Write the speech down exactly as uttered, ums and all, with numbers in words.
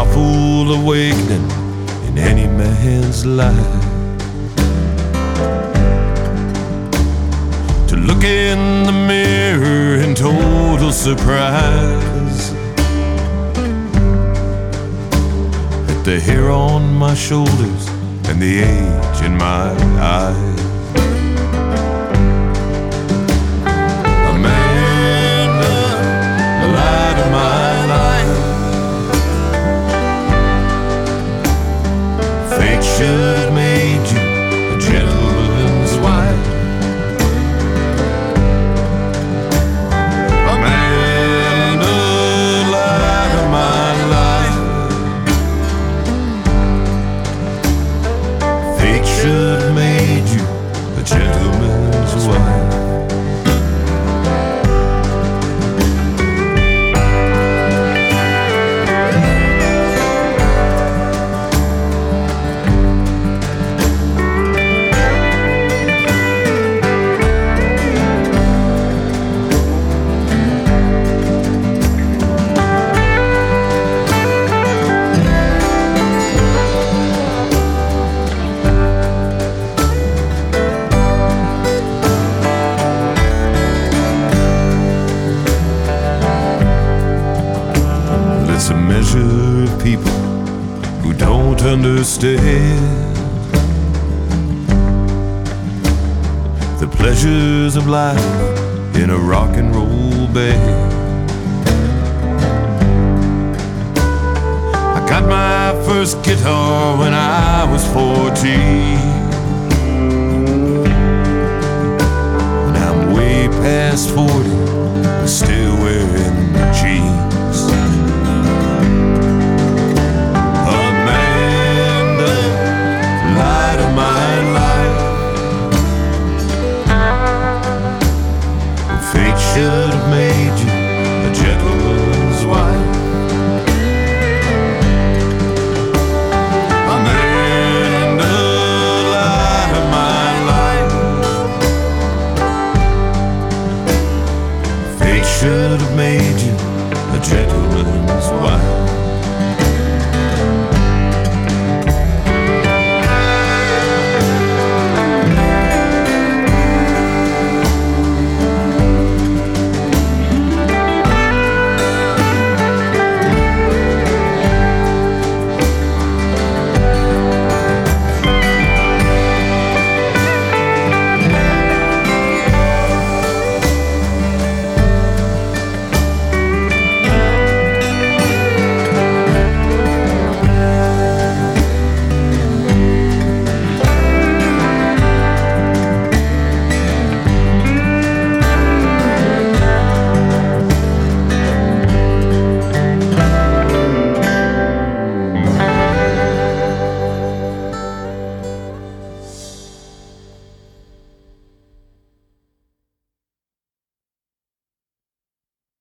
powerful awakening in any man's life. To look in the mirror in total surprise at the hair on my shoulders and the age in my eyes. Amanda, the light of my life. Fate should have made you a gentleman's wife. Amanda, light of my life. Fate should have made you a gentleman's wife. It's a measure of people who don't understand the pleasures of life in a rock and roll band. I got my first guitar when I was fourteen.